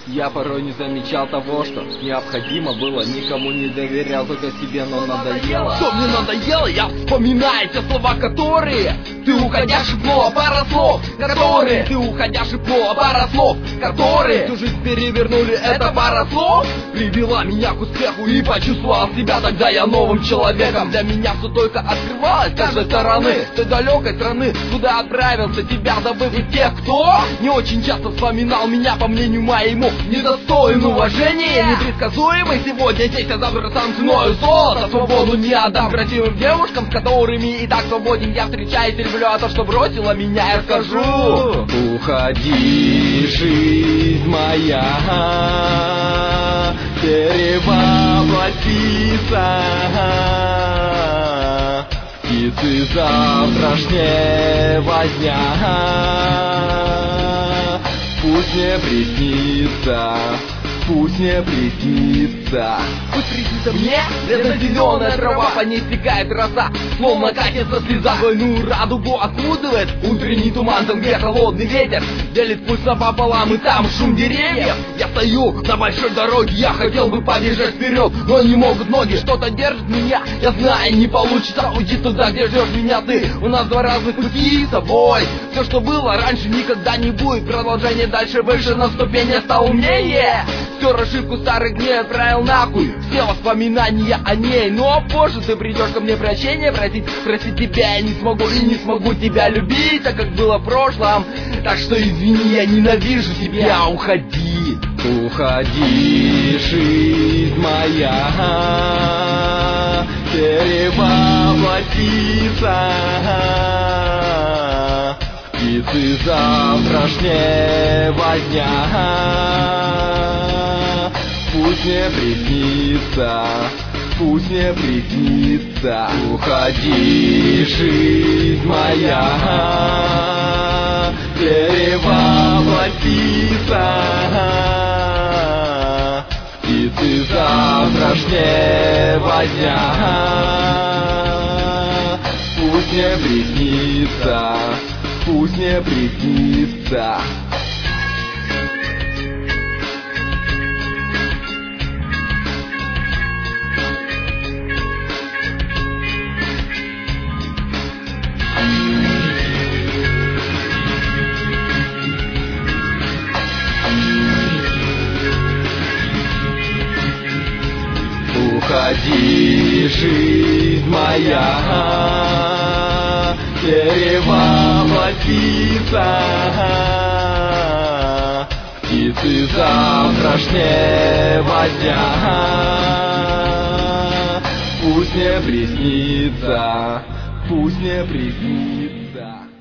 Я порой не замечал того, что необходимо было. Никому не доверял, только себе, но надоело. Что мне надоело? Я вспоминаю те слова, которые ты уходя шепнула, пара слов, которые ты уходя шепнула, пара слов, которые всю жизнь перевернули. Это пара слов привела меня к успеху и почувствовал себя тогда я новым человеком. Для меня все только открывалось с каждой стороны, с той далекой страны, куда отправился, тебя забыв. И тех, кто не очень часто вспоминал меня, по мнению моему, недостоин уважения, непредсказуемый сегодня здесь, а завтра сам ценою золота. Свободу не отдам красивым девушкам, с которыми и так свободен я встречаюсь и люблю, а то, что бросила меня, я скажу: уходи, жизнь моя, перевоплотиться. Птицы завтрашнего дня пусть не приснится, пусть не приснится. Пусть приснится мне зеленая трава, по ней стекает роса, словно катится слеза. Двойную радугу окутывает утренний туман, там где холодный ветер делит пульс пополам, и там шум деревьев. Я стою на большой дороге, я хотел бы побежать вперед, но не могут ноги, что-то держит меня. Я знаю, не получится уйти туда, где ждешь меня ты. У нас два разных пути с тобой. Все, что было раньше, никогда не будет. Продолжение дальше, выше на ступень, я стал умнее. Всю ошибку старых дней отправил нахуй, все воспоминания о ней. Но позже ты придешь ко мне прощения просить. Простить тебя я не смогу и не смогу тебя любить, так как было в прошлом. Так что извини, я ненавижу тебя, уходи. Уходи, жизнь моя, перевоплотиться. Птицы завтрашнего дня пусть не приснится, пусть не приснится. Уходи, жизнь моя, перевоплотиться. Птицы завтрашнего дня пусть не приснится, пусть не приснится. Уходи, жизнь моя, перевоплотиться. Птицы завтрашнего дня пусть не приснится, пусть не приснится.